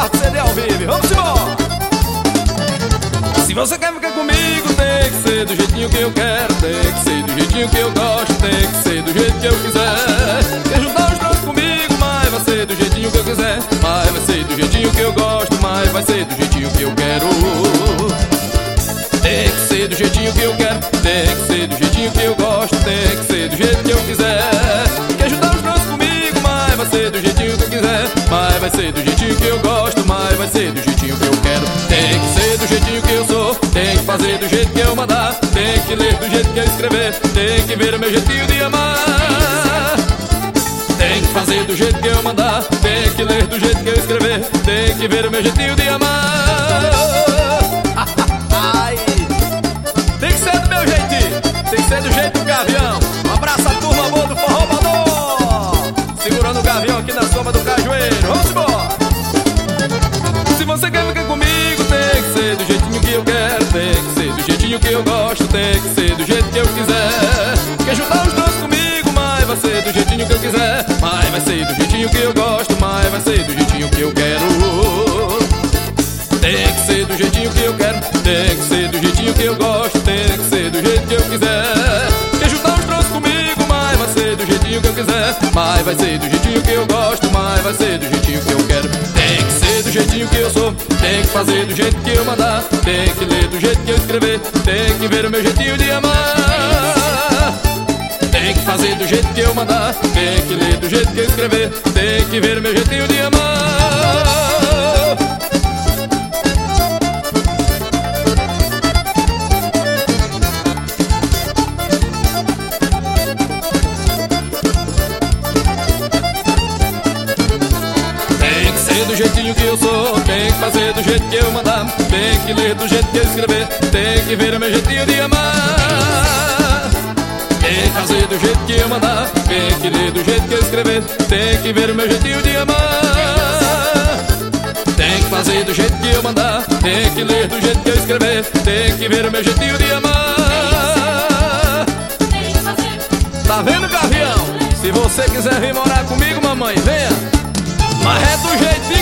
quarto CD ao vivo. Vamos embora! Se você quer ficar comigo, tem que ser do jeitinho que eu quero, tem que ser do jeitinho que eu gosto, tem que ser do jeito que eu quiser. Quer juntar os troncos comigo, mas vai ser do jeitinho que eu quiser. Mas vai ser do jeitinho que eu gosto, mas vai ser do jeitinho que eu quero. Tem que ser do jeitinho que eu quero, tem que ser do jeitinho que eu gosto, tem que ser do jeito que eu quiser. Quer juntar os troncos comigo, mas vai ser do jeitinho que eu quiser. Mas vai ser do jeitinho que eu gosto, mas vai ser do jeitinho que eu quero. Tem que ser do jeitinho que eu sou, tem que fazer do jeito que eu mandar, tem que ler do jeito que eu escrever, tem que ver o meu jeitinho de amar. Tem que fazer do jeito que eu mandar, tem que ler do jeito que eu escrever, tem que ver o meu jeitinho de amar. Tem que ser do meu jeitinho, tem que ser do jeito do Gavião. Um abraço a turma boa do Forró Bador, segurando o Gavião aqui na sombra do cajueiro. Vamos embora! Se você quer ficar comigo, tem que ser do jeitinho que eu quero, tem que ser do jeitinho que eu gosto, tem que ser do jeito que eu quiser. Quer juntar os dois comigo, mas vai ser do jeitinho que eu quiser. Mas vai ser do jeitinho que eu gosto, mas vai ser do jeitinho que eu quero. Tem que ser do jeitinho que eu quero, tem que ser do jeitinho que eu gosto, tem que ser do jeito que eu quiser. Quer juntar os troncos comigo, mas vai ser do jeitinho que eu quiser. Mas vai ser do jeitinho que eu gosto, mas vai ser do jeitinho que eu quero. Tem que ser do jeitinho que eu sou, tem que fazer do jeito que eu mandar, tem que ler do jeito que eu escrever, tem que ver o meu jeitinho de amar. Tem que fazer do jeito que eu mandar, tem que ler do jeito que eu escrever, tem que ver o meu jeitinho de amar. Do jeitinho que eu sou, tem que fazer do jeito que eu mandar, tem que ler do jeito que eu escrever, tem que ver o meu jeitinho de amar. Tem que fazer do jeito que eu mandar, tem que ler do jeito que eu escrever, tem que ver o meu jeitinho de amar. Tem que fazer do jeito que eu mandar, tem que ler do jeito que eu escrever, tem que ver o meu jeitinho de amar. Tá vendo, Gavião? Se você quiser vir morar comigo, mamãe, venha. Mas é do jeitinho